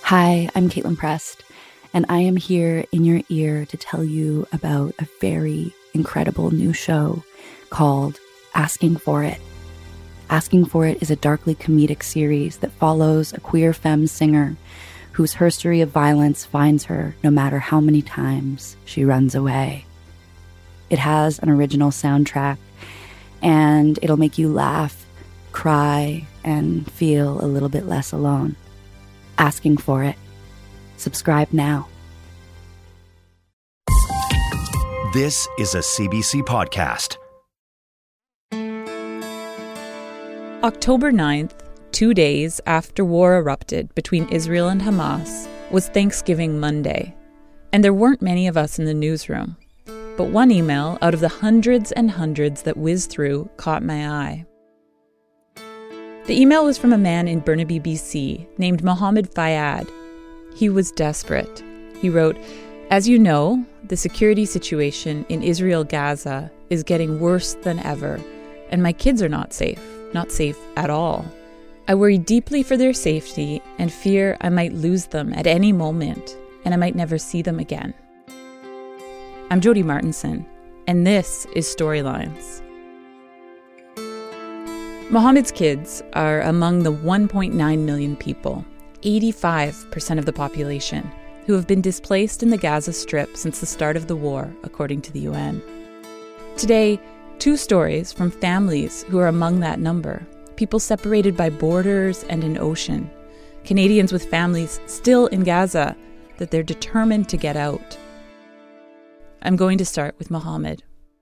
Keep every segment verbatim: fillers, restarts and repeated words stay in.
Hi, I'm Caitlin Prest, and I am here in your ear to tell you about a very incredible new show called Asking for It. Asking for It is a darkly comedic series that follows a queer femme singer whose history of violence finds her no matter how many times she runs away. It has an original soundtrack, and it'll make you laugh, cry, and feel a little bit less alone. Asking for It. Subscribe now. This is a C B C podcast. October ninth, two days after war erupted between Israel and Hamas, was Thanksgiving Monday. And there weren't many of us in the newsroom. But one email out of the hundreds and hundreds that whizzed through caught my eye. The email was from a man in Burnaby, B C, named Mohammed Fayad. He was desperate. He wrote, "As you know, the security situation in Israel Gaza is getting worse than ever, and my kids are not safe, not safe at all. I worry deeply for their safety and fear I might lose them at any moment, and I might never see them again." I'm Jody Martinson, and this is Storylines. Mohammed's kids are among the one point nine million people, eighty-five percent of the population, who have been displaced in the Gaza Strip since the start of the war, according to the U N. Today, two stories from families who are among that number, people separated by borders and an ocean, Canadians with families still in Gaza that they're determined to get out. I'm going to start with Mohammed.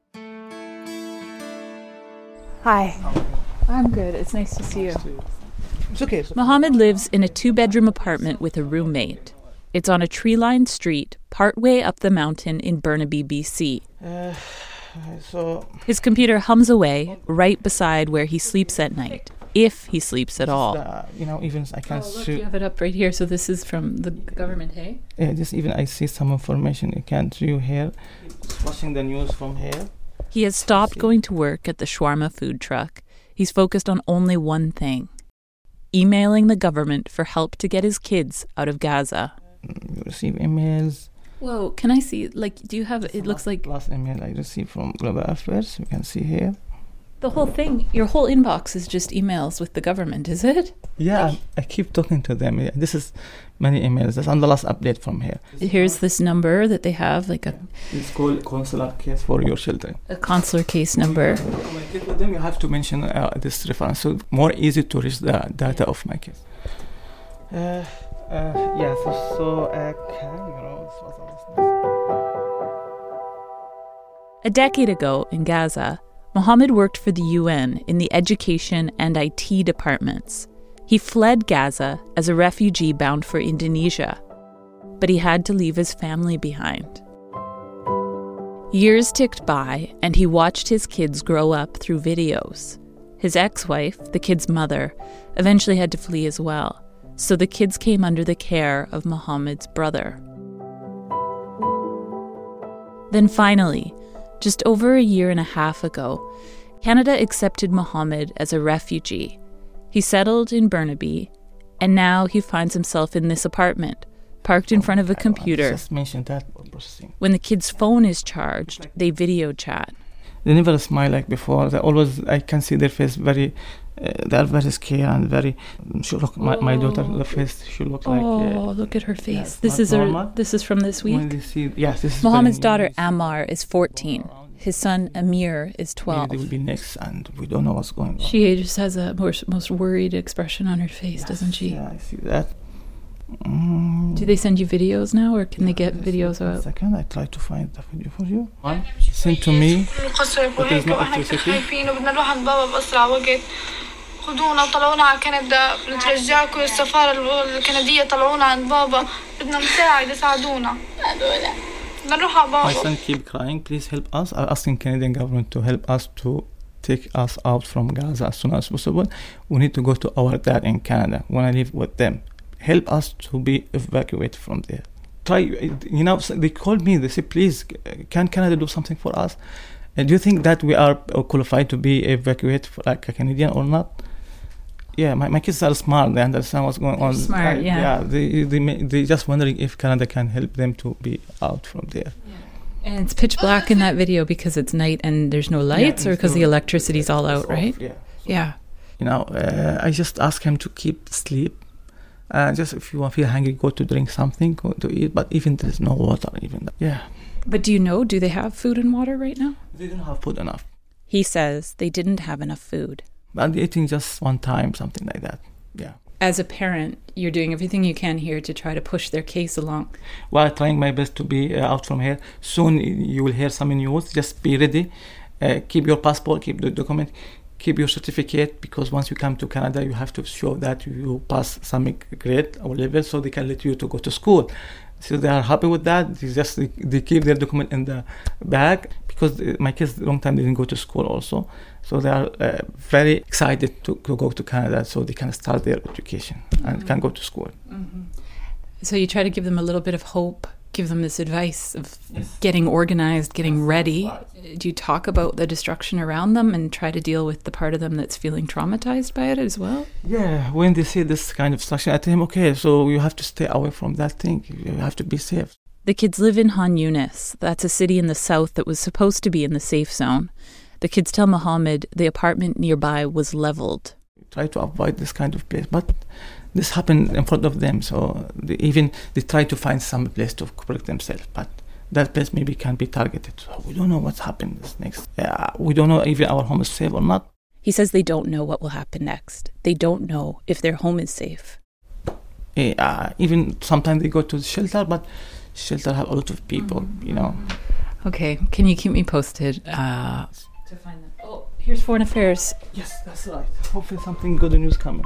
Hi. I'm good. It's nice to see you. It's okay. Mohammed lives in a two-bedroom apartment with a roommate. It's on a tree-lined street partway up the mountain in Burnaby, B C. Uh, so His computer hums away right beside where he sleeps at night, if he sleeps at all. Uh, you know, even I can Oh, look, see. you have it up right here. So this is from the government, hey? Uh, just even I see some information. You can't see here. Watching the news from here. He has stopped going to work at the shawarma food truck. He's focused on only one thing: emailing the government for help to get his kids out of Gaza. You receive emails. Whoa, can I see? Like, do you have, it looks like Last email I received from Global Affairs. You can see here. the whole thing, your whole inbox is just emails with the government, is it? Yeah, I, I keep talking to them. Yeah, this is many emails. That's on the last update from here. Here's this number that they have, like a, It's called consular case for your children. a consular case number. To communicate with them, you have to mention uh, this reference. So more easy to reach the data of my case. Uh, uh, yeah, so, so uh, can, you know, this was A decade ago in Gaza, Mohammed worked for the U N in the education and I T departments. He fled Gaza as a refugee bound for Indonesia, but he had to leave his family behind. Years ticked by, and he watched his kids grow up through videos. His ex-wife, the kids' mother, eventually had to flee as well, so the kids came under the care of Mohammed's brother. Then finally, just over a year and a half ago, Canada accepted Mohammed as a refugee. He settled in Burnaby, and now he finds himself in this apartment, parked in front of a computer. I just mentioned that processing. When the kid's phone is charged, they video chat. They never smile like before. They always, I can see their face very, uh, they are very scared and very, she look, my, my daughter, the face, she looks like. Oh, Uh, look at her face. yeah, This not is her, normal. this is from this when week. they see, yes, this is Mohammed's very daughter, new. Ammar, is fourteen. His son, Amir, is Maybe twelve. they will be next, and we don't know what's going on. She just has a most, most worried expression on her face, Yes, doesn't she? Yeah, I see that. Mm. Do they send you videos now, or can they get Just videos wait a out? second, I try to find the video for you. One, send to me, but there's no electricity. بدنا نروح عند بابا بأسرع وقت. خدونا وطلعونا على كندا، بنترجاكم السفارة الكندية طلعونا عند بابا، بدنا مساعدة ساعدونا. بدنا نروح على My بابا. son keep crying, please help us. I'm asking Canadian government to help us to take us out from Gaza as soon as possible. We need to go to our dad in Canada. We want to live with them. Help us to be evacuated from there. Try, you know, they called me, they said, please, can Canada do something for us? And do you think that we are qualified to be evacuated for, like a Canadian or not? Yeah, my, my kids are smart. They understand what's going They're on. smart, I- yeah. Yeah, they, they, may- they just wondering if Canada can help them to be out from there. And it's pitch black in that video because it's night and there's no lights, Yeah, or because so the electricity's all it's out, off, right? Yeah. Yeah. You know, uh, I just ask him to keep sleep. Uh, just if you feel hungry, go to drink something, go to eat. But even there's no water, even that. Yeah. But do you know, do they have food and water right now? They don't have food enough. He says they didn't have enough food. But they're eating just one time, something like that. Yeah. As a parent, you're doing everything you can here to try to push their case along. While trying my best to be uh, out from here. Soon you will hear some news. Just be ready. Uh, keep your passport, keep the document, keep your certificate, because once you come to Canada, you have to show that you pass some grade or level so they can let you to go to school. So they are happy with that. They just they, they keep their document in the bag, because uh, my kids long time didn't go to school also. So they are uh, very excited to, to go to Canada so they can start their education and mm-hmm. can go to school. Mm-hmm. So you try to give them a little bit of hope, give them this advice of Yes. getting organized, getting ready. Do you talk about the destruction around them and try to deal with the part of them that's feeling traumatized by it as well? Yeah, when they see this kind of structure, I tell them, okay, so you have to stay away from that thing. You have to be safe. The kids live in Han Yunis. That's a city in the south that was supposed to be in the safe zone. The kids tell Mohammed the apartment nearby was leveled. Try to avoid this kind of place, but this happened in front of them, so they even they try to find some place to protect themselves, but that place maybe can be targeted. So we don't know what's happened this next. Yeah, we don't know even our home is safe or not. He says they don't know what will happen next. They don't know if their home is safe. Yeah, even sometimes they go to the shelter, but shelter have a lot of people, mm-hmm. you know. Okay, can you keep me posted? Uh, to find them. Oh, here's Foreign Affairs. Yes, that's right. Hopefully something good news coming.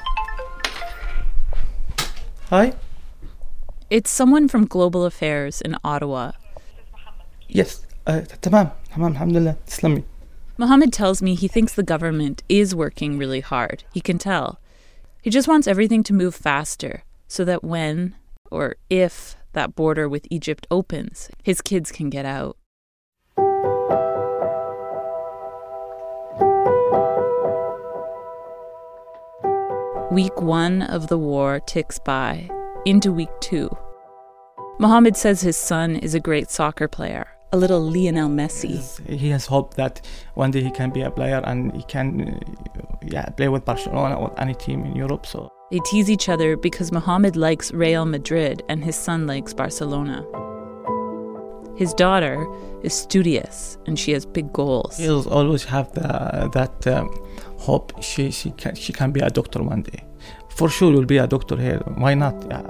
Hi? It's someone from Global Affairs in Ottawa. Yes, uh, tamam, tamam, alhamdulillah, Islami. Mohammed tells me he thinks the government is working really hard. He can tell. He just wants everything to move faster so that when, or if, that border with Egypt opens, his kids can get out. Week one of the war ticks by, into week two. Mohammed says his son is a great soccer player, a little Lionel Messi. He has hope that one day he can be a player and he can uh, yeah, play with Barcelona or any team in Europe. So they tease each other because Mohammed likes Real Madrid and his son likes Barcelona. His daughter is studious and she has big goals. He'll always have the, that um, hope she she can she can be a doctor one day. For sure, will be a doctor here. Why not? Yeah.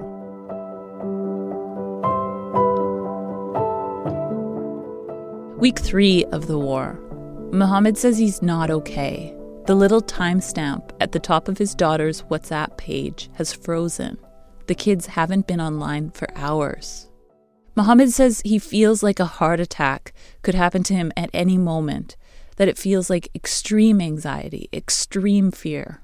Week three of the war. Mohammed says he's not okay. The little timestamp at the top of his daughter's WhatsApp page has frozen. The kids haven't been online for hours. Mohammed says he feels like a heart attack could happen to him at any moment, that it feels like extreme anxiety, extreme fear.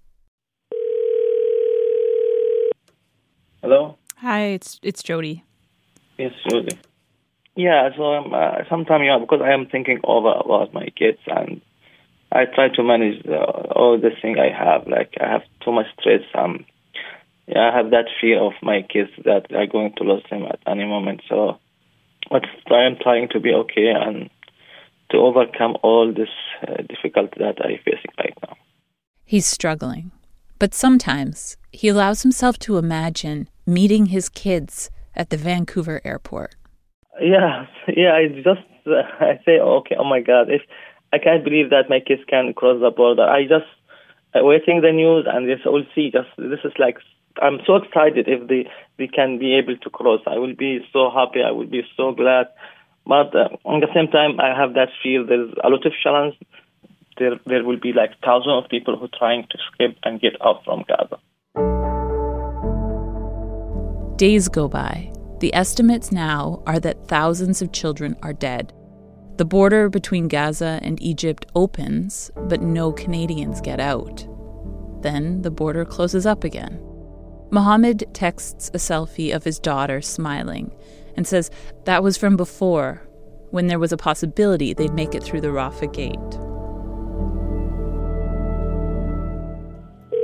Hello? Hi, it's it's Jody. Yes, Jody. Yeah, so um, uh, sometimes, yeah, because I am thinking over about my kids and I try to manage uh, all the thing I have. Like, I have too much stress. Um, yeah, I have that fear of my kids that I'm going to lose them at any moment. So, but I am trying to be okay and to overcome all this uh, difficulty that I'm facing right now. He's struggling, but sometimes he allows himself to imagine meeting his kids at the Vancouver airport. Yeah, yeah, I just, uh, I say, okay, oh my God, if I can't believe that my kids can cross the border. I just uh, waiting the news and this will see. Just this is like I'm so excited if they they can be able to cross. I will be so happy. I will be so glad. But uh, at the same time, I have that fear. There's a lot of challenge. There there will be like thousands of people who are trying to escape and get out from Gaza. Days go by. The estimates now are that thousands of children are dead. The border between Gaza and Egypt opens, but no Canadians get out. Then the border closes up again. Mohammed texts a selfie of his daughter smiling and says that was from before, when there was a possibility they'd make it through the Rafah gate.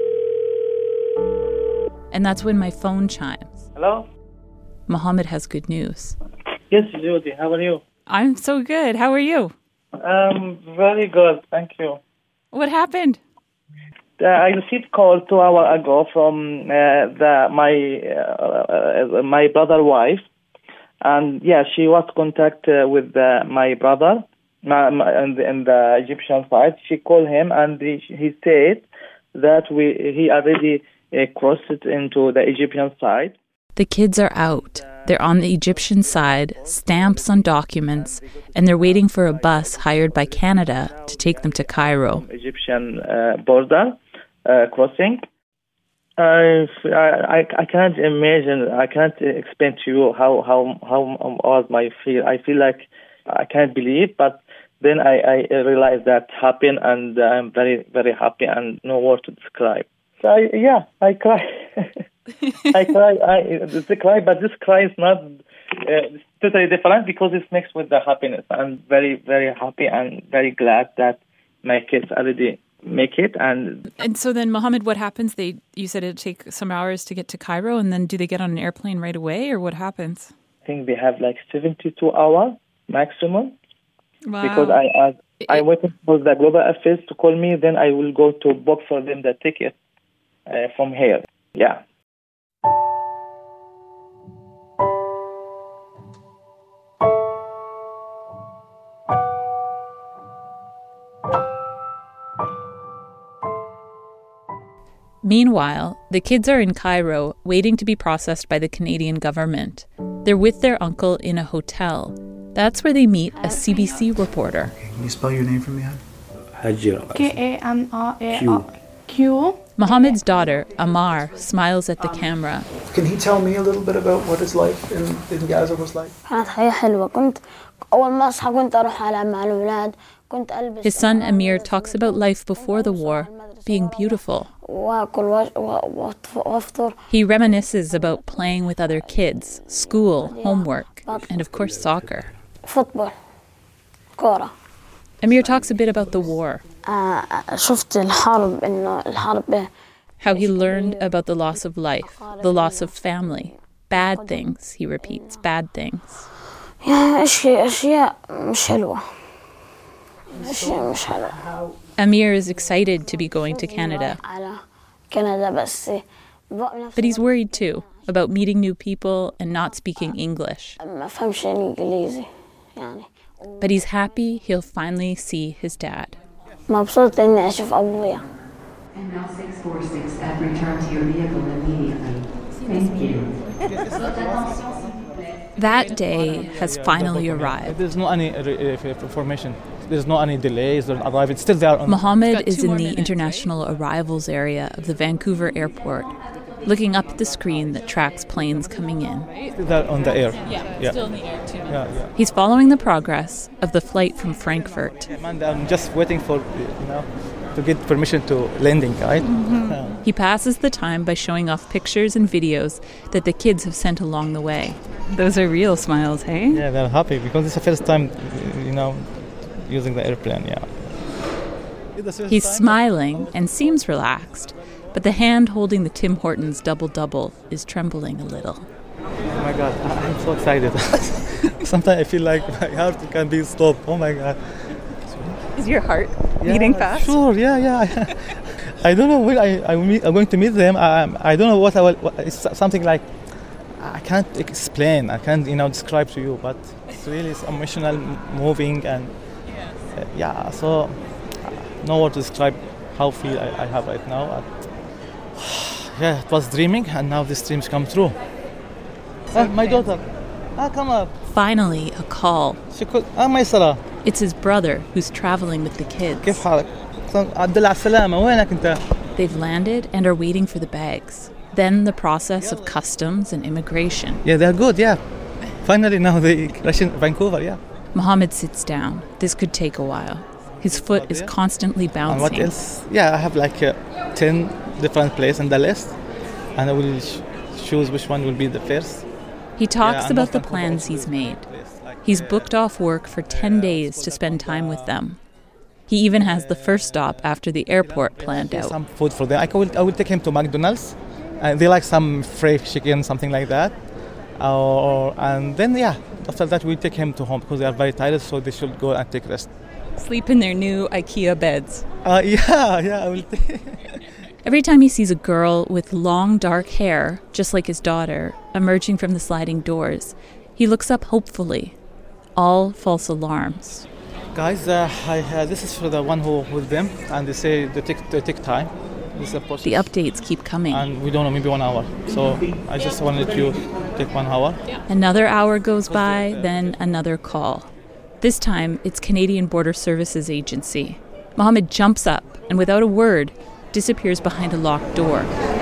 And that's when my phone chimes. Hello? Mohammed has good news. Yes, Judy, how are you? I'm so good. How are you? Um, very good, thank you. What happened? Uh, I received a call two hours ago from uh, the my uh, uh, my brother's wife, and yeah, she was contact uh, with uh, my brother my, my, in, the, in the Egyptian side. She called him, and he, he said that we he already uh, crossed it into the Egyptian side. The kids are out. They're on the Egyptian side, stamps on documents, and they're waiting for a bus hired by Canada to take them to Cairo. Egyptian uh, border uh, crossing. I, I I can't imagine. I can't explain to you how how how was my feel. I feel like I can't believe, but then I, I realized that happened, and I'm very very happy and no word to describe. So I, yeah, I cry. I cry. I it's a cry, but this cry is not uh, totally different because it's mixed with the happiness. I'm very very happy and very glad that my kids already make it. And and so then, Mohammed, what happens? They you said it'd take some hours to get to Cairo, and then do they get on an airplane right away, or what happens? I think they have like seventy-two hours maximum. Wow. Because I I, I waited for the global affairs to call me, then I will go to book for them the ticket uh, from here. Yeah. Meanwhile, the kids are in Cairo waiting to be processed by the Canadian government. They're with their uncle in a hotel. That's where they meet a C B C reporter. Can you spell your name for me, hon? K A M R A R Q. Mohammed's daughter, Amar, smiles at the camera. Can he tell me a little bit about what his life in, in Gaza was like? كانت حياة حلوة. كنت أول ما أصحى كنت أروح ألعب مع الأولاد. كنت ألبس. His son Amir talks about life before the war being beautiful. He reminisces about playing with other kids, school, homework, and of course soccer. Football. كورة. Amir talks a bit about the war. شفت الحرب إنه الحرب. How he learned about the loss of life, the loss of family. Bad things, he repeats, bad things. يا أشياء أشياء مش حلوة. أشياء مش حلوة. Amir is excited to be going to Canada. But he's worried too about meeting new people and not speaking English. But he's happy he'll finally see his dad. And now six forty-six have returned to your vehicle immediately. Thank you. That day has finally arrived. There's no any information. There's no any delays or arrival. It's still there. Mohammed is in the international arrivals area of the Vancouver airport, looking up at the screen that tracks planes coming in. They're on the air. Yeah, yeah. still in the air too. Yeah, yeah. He's following the progress of the flight from Frankfurt. And I'm just waiting for, you know, to get permission to landing, right? Mm-hmm. Yeah. He passes the time by showing off pictures and videos that the kids have sent along the way. Those are real smiles, hey? Yeah, they're happy because it's the first time, you know, using the airplane, yeah. He's smiling and seems relaxed, but the hand holding the Tim Hortons double-double is trembling a little. Oh my God, I'm so excited. Sometimes I feel like my heart can be stopped. Oh my God. Is your heart yeah, beating fast? Sure, yeah, yeah. I don't know when I, I meet, I'm going to meet them. I, I don't know what I will, what, it's something like, I can't explain, I can't, you know, describe to you, but it's really it's emotional, moving, and uh, yeah, so uh, no word to describe how feel I, I have right now. Uh, yeah, it was dreaming, and now these dreams come true. Ah, my daughter, ah, come up. Finally, a call. She could, ah, my Sarah. It's his brother who's traveling with the kids. كيف حالك؟ عبد الله على السلامة، وينك أنت؟ They've landed and are waiting for the bags. Then the process of customs and immigration. Yeah, they're good, yeah. Finally now they rush in Vancouver, yeah. Mohammed sits down. This could take a while. His foot is constantly bouncing. And what else? Yeah, I have like uh, ten different places on the list, and I will sh- choose which one will be the first. He talks yeah, about the plans he's made. He's booked off work for ten days to spend time with them. He even has the first stop after the airport planned out. Some food for them. I will, I will take him to McDonald's And they like some fried chicken, something like that. Uh, and then, yeah, after that, we take him to home because they are very tired, so they should go and take rest. Sleep in their new IKEA beds. Uh, yeah, yeah, I will take Every time he sees a girl with long, dark hair, just like his daughter, emerging from the sliding doors, he looks up hopefully. All false alarms. Guys, uh, I, uh, this is for the one who with them, and they say they take, they take time. This is a process. The updates keep coming. And we don't know, maybe one hour. So I just wanted to take one hour. Another hour goes by, then another call. This time, it's Canadian Border Services Agency. Mohammed jumps up and without a word, disappears behind a locked door.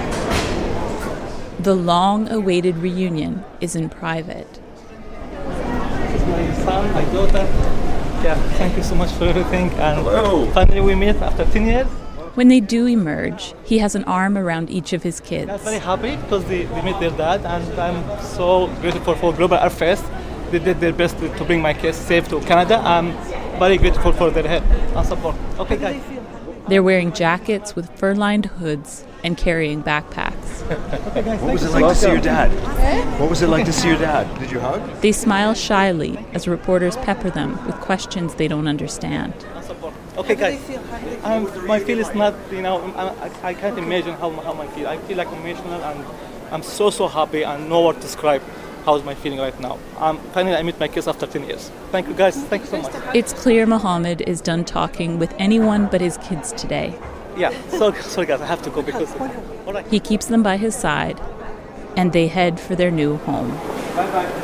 The long-awaited reunion is in private. This is my son, my daughter. Yeah, thank you so much for everything. And hello. Finally we meet after ten years. When they do emerge, he has an arm around each of his kids. I'm very happy because they, they meet their dad, and I'm so grateful for Global Air Fest. They did their best to, to bring my kids safe to Canada. I'm very grateful for their help and support. Okay, guys. They're wearing jackets with fur-lined hoods and carrying backpacks. Okay, guys, what was it like to see your dad? What was it like to see your dad? Did you hug? They smile shyly as reporters pepper them with questions they don't understand. Okay, guys. Um, my feel is not, you know, I, I can't imagine how, how I feel. I feel like emotional, and I'm so, so happy, and no word to describe how's my feeling right now. Um, finally, I meet my kids after ten years. Thank you, guys. Thank you so much. It's clear Mohammed is done talking with anyone but his kids today. Yeah, sorry, sorry guys, I have to go because... All right. He keeps them by his side, and they head for their new home. Bye-bye.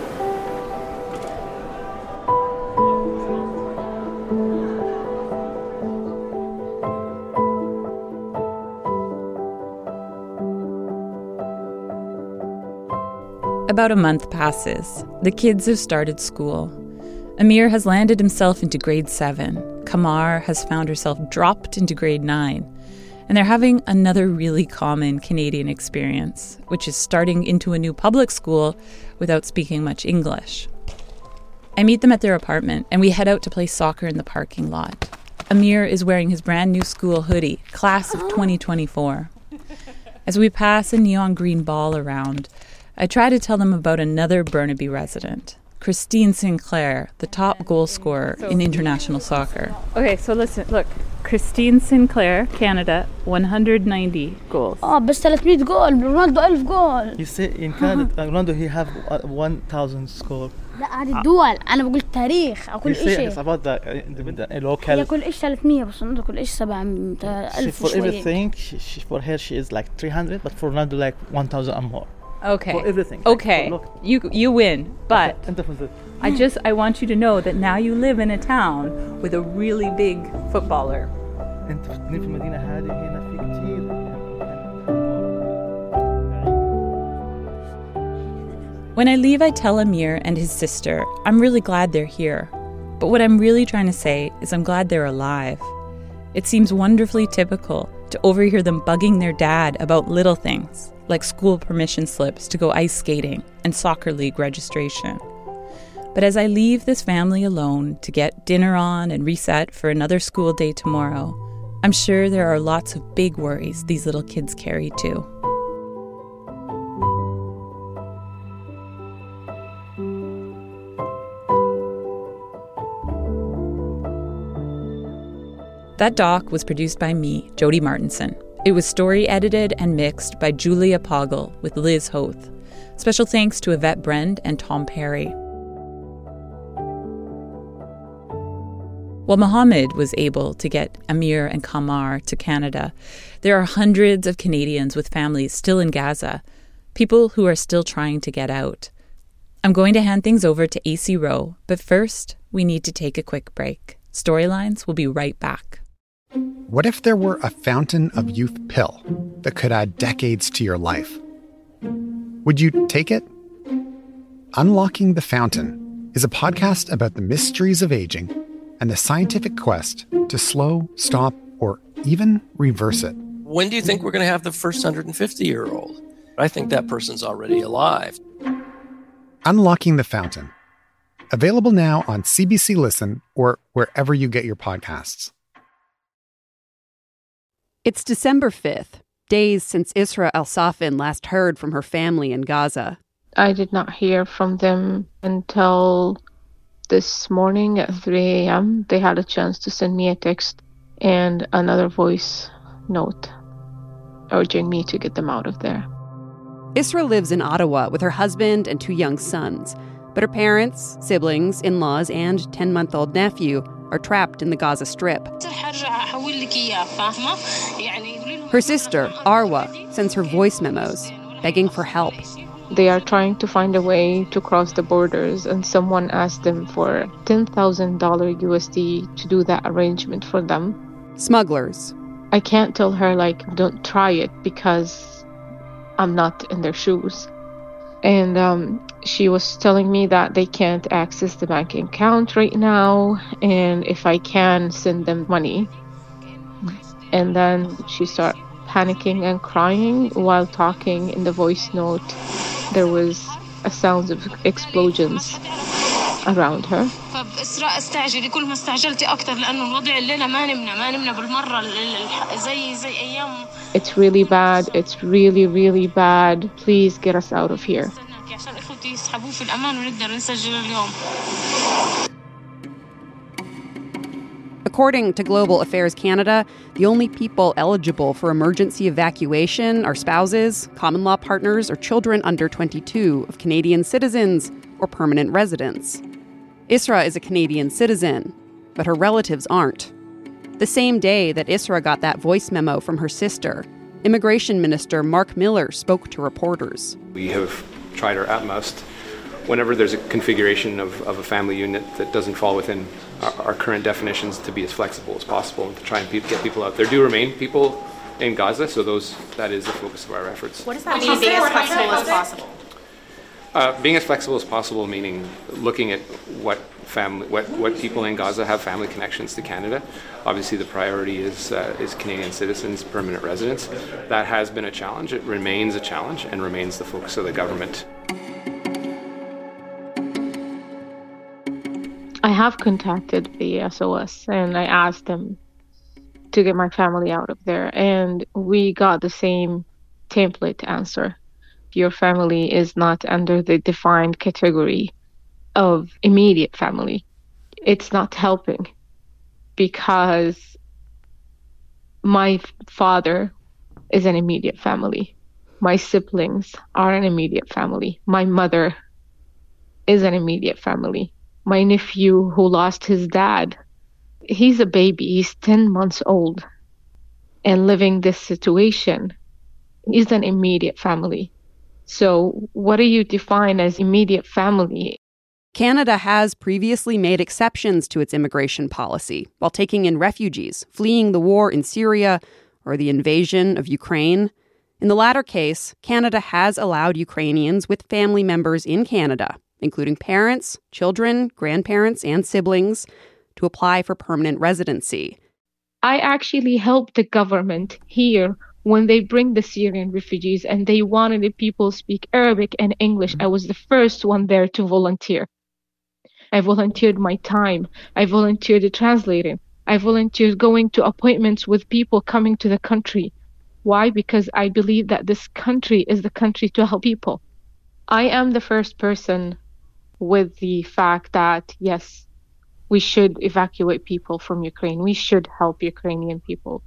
About a month passes. The kids have started school. Amir has landed himself into grade seven. Kamar has found herself dropped into grade nine. And they're having another really common Canadian experience, which is starting into a new public school without speaking much English. I meet them at their apartment, and we head out to play soccer in the parking lot. Amir is wearing his brand new school hoodie, class of twenty twenty-four. As we pass a neon green ball around, I try to tell them about another Burnaby resident, Christine Sinclair, the top goal scorer in international soccer. Okay, so listen, look. Christine Sinclair, Canada, one hundred ninety goals. اه بس ثلاثمية جول رونالدو ألف جول. You say in Canada, Ronaldo, he have one thousand score. لا هذه الدول، أنا بقول التاريخ أو كل شيء. It's about the, the, the local. هي كل إيش ثلاثمية بس رونالدو كل إيش سبعمية ألف وشوية. For everything, she, she, for her she is like three hundred, but for Ronaldo like one thousand and more. Okay. For everything. Okay. Like, you you win, but okay. I just I want you to know that now you live in a town with a really big footballer. أنت في المدينة هذه هنا في كتير. When I leave, I tell Amir and his sister I'm really glad they're here. But what I'm really trying to say is I'm glad they're alive. It seems wonderfully typical to overhear them bugging their dad about little things, like school permission slips to go ice skating and soccer league registration. But as I leave this family alone to get dinner on and reset for another school day tomorrow, I'm sure there are lots of big worries these little kids carry too. That doc was produced by me, Jody Martinson. It was story edited and mixed by Julia Poggle with Liz Hoth. Special thanks to Yvette Brend and Tom Perry. While Mohammed was able to get Amir and Kamar to Canada, there are hundreds of Canadians with families still in Gaza, people who are still trying to get out. I'm going to hand things over to A C Rowe, but first, we need to take a quick break. Storylines will be right back. What if there were a fountain of youth pill that could add decades to your life? Would you take it? Unlocking the Fountain is a podcast about the mysteries of aging and the scientific quest to slow, stop, or even reverse it. When do you think we're going to have the first one hundred fifty-year-old? I think that person's already alive. Unlocking the Fountain. Available now on C B C Listen or wherever you get your podcasts. It's December fifth. days since Isra El-Safin last heard from her family in Gaza. I did not hear from them until this morning at three a.m. They had a chance to send me a text and another voice note urging me to get them out of there. Isra lives in Ottawa with her husband and two young sons, but her parents, siblings, in-laws, and ten-month-old nephew are trapped in the Gaza Strip. Her sister, Arwa, sends her voice memos, begging for help. They are trying to find a way to cross the borders, and someone asked them for ten thousand dollars U S D to do that arrangement for them. Smugglers. I can't tell her, like, don't try it because I'm not in their shoes. And um, she was telling me that they can't access the bank account right now, and if I can send them money. And then she started panicking and crying while talking. In the voice note, there was a sound of explosions around her. It's really bad. It's really, really bad. Please get us out of here. According to Global Affairs Canada, the only people eligible for emergency evacuation are spouses, common law partners, or children under twenty-two of Canadian citizens or permanent residents. Isra is a Canadian citizen, but her relatives aren't. The same day that Isra got that voice memo from her sister, Immigration Minister Mark Miller spoke to reporters. We have tried our utmost whenever there's a configuration of, of a family unit that doesn't fall within our, our current definitions to be as flexible as possible and to try and pe- get people out. There do remain people in Gaza, so those that is the focus of our efforts. What does that mean, being as flexible as possible? Uh, being as flexible as possible, meaning looking at what family, what, what people in Gaza have family connections to Canada. Obviously, the priority is uh, is Canadian citizens, permanent residents. That has been a challenge. It remains a challenge and remains the focus of the government. I have contacted the S O S and I asked them to get my family out of there, and we got the same template answer. Your family is not under the defined category of immediate family. It's not helping because my father is an immediate family. My siblings are an immediate family. My mother is an immediate family. My nephew who lost his dad, he's a baby. He's ten months old and living this situation. He's an immediate family. So what do you define as immediate family? Canada has previously made exceptions to its immigration policy while taking in refugees fleeing the war in Syria or the invasion of Ukraine. In the latter case, Canada has allowed Ukrainians with family members in Canada, including parents, children, grandparents, and siblings, to apply for permanent residency. I actually helped the government here when they bring the Syrian refugees and they wanted the people to speak Arabic and English. I was the first one there to volunteer. I volunteered my time. I volunteered translating. I volunteered going to appointments with people coming to the country. Why? Because I believe that this country is the country to help people. I am the first person with the fact that, yes, we should evacuate people from Ukraine. We should help Ukrainian people.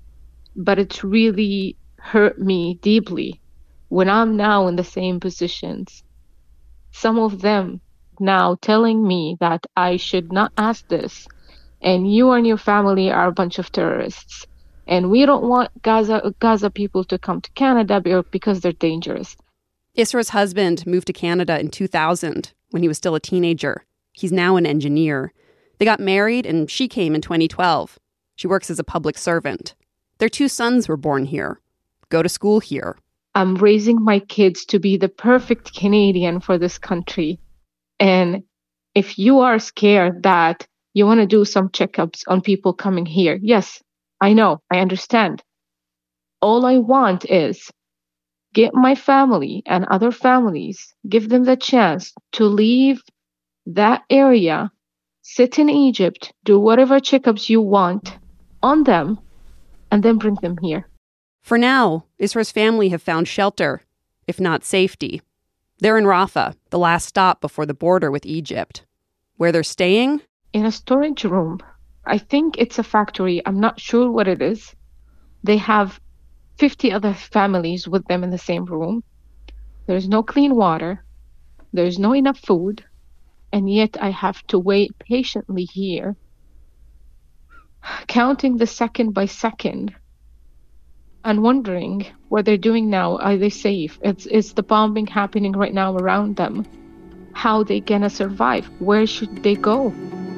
But it's really hurt me deeply when I'm now in the same positions. Some of them now telling me that I should not ask this, and you and your family are a bunch of terrorists, and we don't want Gaza Gaza people to come to Canada because they're dangerous. Isra's husband moved to Canada in two thousand when he was still a teenager. He's now an engineer. They got married, and she came in twenty twelve. She works as a public servant. Their two sons were born here, go to school here. I'm raising my kids to be the perfect Canadian for this country. And if you are scared that you want to do some checkups on people coming here, yes, I know, I understand. All I want is get my family and other families, give them the chance to leave that area, sit in Egypt, do whatever checkups you want on them, and then bring them here. For now, Isra's family have found shelter, if not safety. They're in Rafah, the last stop before the border with Egypt. Where they're staying? In a storage room. I think it's a factory. I'm not sure what it is. They have fifty other families with them in the same room. There's no clean water. There's no enough food. And yet I have to wait patiently here, counting the second by second and wondering what they're doing now. Are they safe? It's, it's the bombing happening right now around them. How they gonna survive? Where should they go?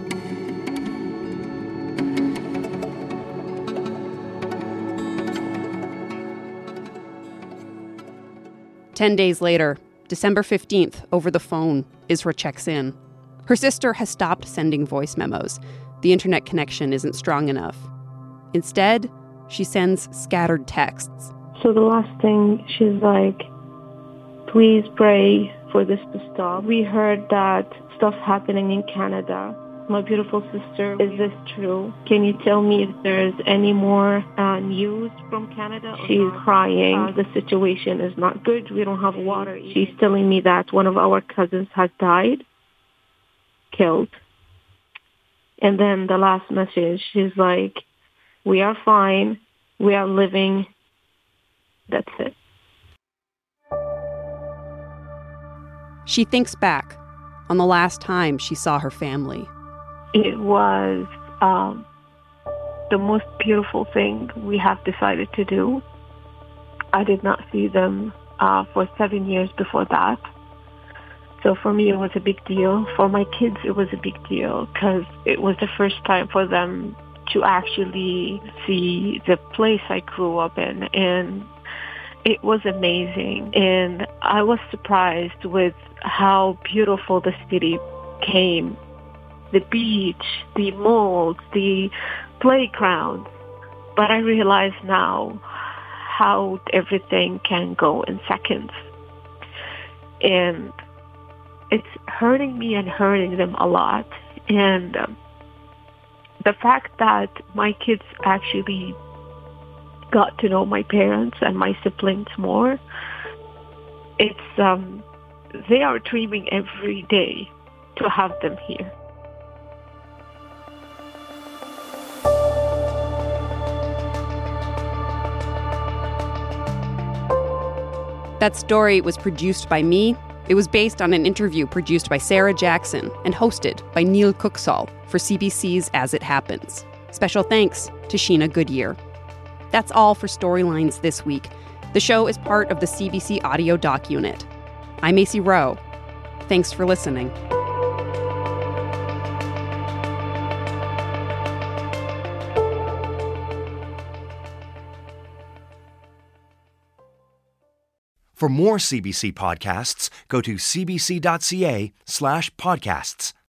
Ten days later, December fifteenth, over the phone, Isra checks in. Her sister has stopped sending voice memos. The internet connection isn't strong enough. Instead, she sends scattered texts. So the last thing, she's like, please pray for this to stop. We heard that stuff's happening in Canada. My beautiful sister, is this true? Can you tell me if there's any more uh, news from Canada? She's not? crying. Uh, the situation is not good. We don't have water. She's telling me that one of our cousins has died, killed. And then the last message, she's like, we are fine. We are living. That's it. She thinks back on the last time she saw her family. It was um, the most beautiful thing we have decided to do. I did not see them uh, for seven years before that. So for me, it was a big deal. For my kids, it was a big deal because it was the first time for them to actually see the place I grew up in. And it was amazing. And I was surprised with how beautiful the city came. The beach, the malls, the playgrounds. But I realize now how everything can go in seconds. And it's hurting me and hurting them a lot. And um, the fact that my kids actually got to know my parents and my siblings more, it's um, they are dreaming every day to have them here. That story was produced by me. It was based on an interview produced by Sarah Jackson and hosted by Neil Kuksal for C B C's As It Happens. Special thanks to Sheena Goodyear. That's all for Storylines this week. The show is part of the C B C Audio Doc Unit. I'm Macy Rowe. Thanks for listening. For more C B C podcasts, go to cbc.ca slash podcasts.